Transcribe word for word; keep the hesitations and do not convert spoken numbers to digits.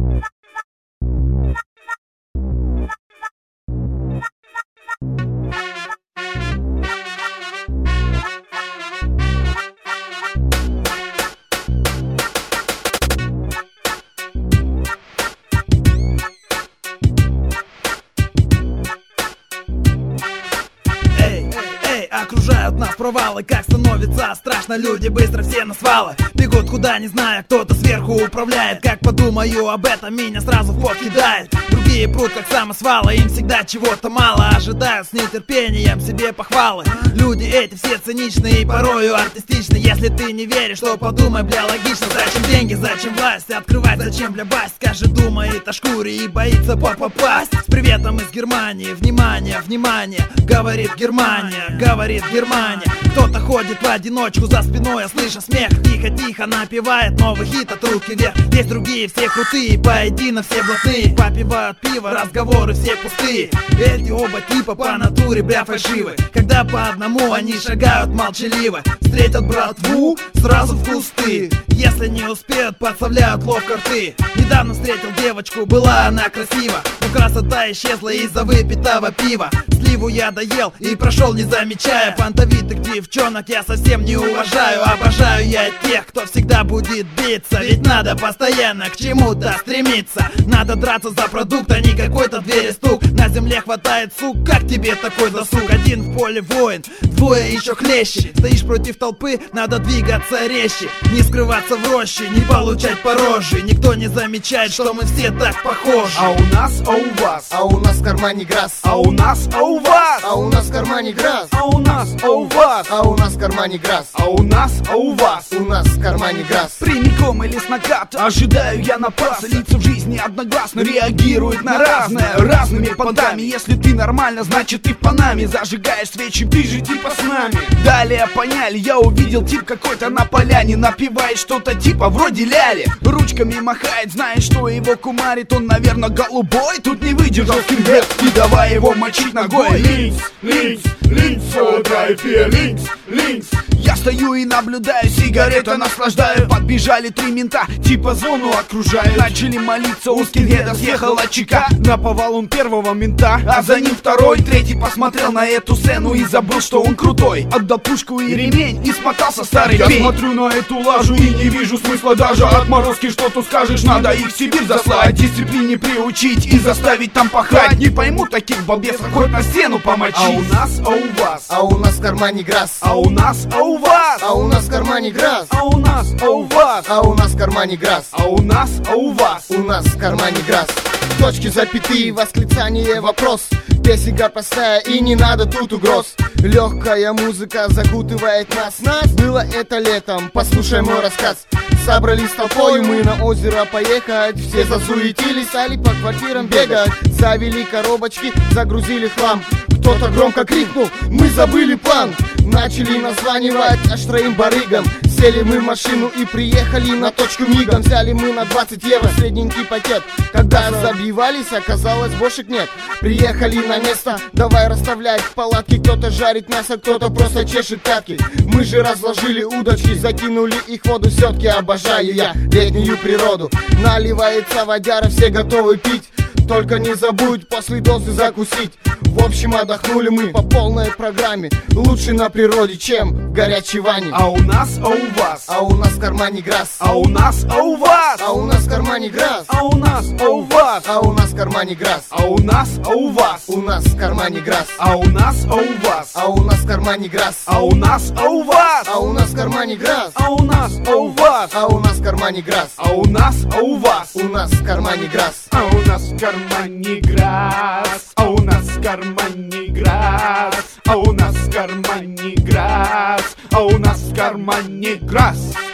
Окружают нас провалы, как становится страшно. Люди быстро все на свалы бегут куда не зная, кто-то сверху управляет. Как подумаю об этом, меня сразу в пот кидает. Другие прут как самосвалы, им всегда чего-то мало. Ожидают с нетерпением себе похвалы. Люди эти все циничные и порою артистичны. Если ты не веришь, то подумай, бля, логично. Зачем деньги, зачем власть, открывать зачем, бля, баст. Каждый думает о шкуре и боится попасть. С приветом из Германии, внимание, внимание, говорит Германия, говорит Германия. Кто-то ходит в одиночку за спиной, я слышу смех. Тихо-тихо напевает новый хит от руки вверх. Есть другие, все крутые, поедино все блатные. Попивают пиво, разговоры все пустые. Эти оба типа по натуре, бля, фальшивы. Когда по одному они шагают молчаливо. Встретят братву, сразу в кусты. Если не успеют, подставляют ловко рты. Недавно встретил девочку, была она красива, но красота исчезла из-за выпитого пива. Сливу я доел и прошел, не замечая. Фантовитых девчонок я совсем не уважаю. Обожаю я тех, кто всегда будет биться. Ведь надо постоянно к чему-то стремиться. Надо драться за продукт, а не какой-то двери стук. На земле хватает сук, как тебе такой досуг? Один в поле воин, двое еще хлеще. Стоишь против толпы, надо двигаться резче. Не скрываться в роще, не получать по роже. Никто не замечает, что мы все так похожи. А у нас, а у вас, а у нас в кармане грасс. А у нас, а у вас, а у нас в кармане грасс. А у нас, а у вас, а у нас в кармане грасс. А у нас, а у вас, у нас в кармане грасс. Прямиком или с наката ожидаю я напаса. Лица в жизни одногласно реагируют на разное, разными понтами. Если ты нормально, значит ты в Панаме. Зажигаешь свечи, ты же типа с нами. Далее поняли, я увидел тип какой-то на поляне. Напевает что-то типа вроде ляли. Ручками махает, знаешь, что его кумарит. Он, наверное, голубой, тут не выдержал скинхед. И давай его мочить ногой. Links, links, links, so drei, vier, links, links. Я стою и наблюдаю, сигарета наслаждаю. Подбежали три мента, типа зону окружают. Начали молиться, у скинхеда съехала чека. Наповал он первого мента, а за ним второй. Третий посмотрел на эту сцену и забыл, что он крутой. Отдал пушку и ремень и смотался старый Я пень. смотрю на эту лажу и не вижу смысла даже. Отморозки, что тут скажешь, надо их в Сибирь заслать. Дисциплине приучить и заставить там пахать. Не пойму таких балбесов, хоть на стену помочить. А у нас, а у вас, а у нас в кармане грасс. А у нас, а у вас, а у нас в кармане грасс. А у нас, а у вас, а у нас в кармане грасс. А у нас, а у вас, у нас в кармане грасс. Точки, запятые, восклицание, вопрос. Песенка простая и не надо тут угроз. Легкая музыка закутывает нас. Нас было это летом, послушай мой рассказ. Собрались толпой мы на озеро поехать. Все засуетились, стали по квартирам бегать. Завели коробочки, загрузили хлам. Кто-то громко крикнул, мы забыли план. Начали названивать аж троим барыгам. Сели мы в машину и приехали на точку мигом. Взяли мы на двадцать евро средненький пакет. Когда забивались, оказалось бошек нет. Приехали на место, давай расставлять палатки. Кто-то жарит мясо, кто-то просто чешет пятки. Мы же разложили удочки, закинули их в воду. Все-таки обожаю я летнюю природу. Наливается водяра, все готовы пить. Только не забудь после дозы закусить. В общем, отдохнули мы по полной программе. Лучше на природе, чем в горячей ванне. А у нас, а у вас, а у нас в кармане грасс. А у нас, а у вас, а у нас в кармане грасс. А у нас, а у вас, а у нас в кармане грасс. А у нас, а у вас, у нас в кармане грасс. А у нас, а у вас, а у нас в кармане грасс. А у нас, а у вас, а у нас в кармане грасс. А у нас, а у вас, а у нас в кармане грасс. А у нас, а у вас, у нас в кармане грасс. А у нас в кармане грасс. А у нас в кармане грасс. А у нас в кармане грасс. А у нас в кармане грасс.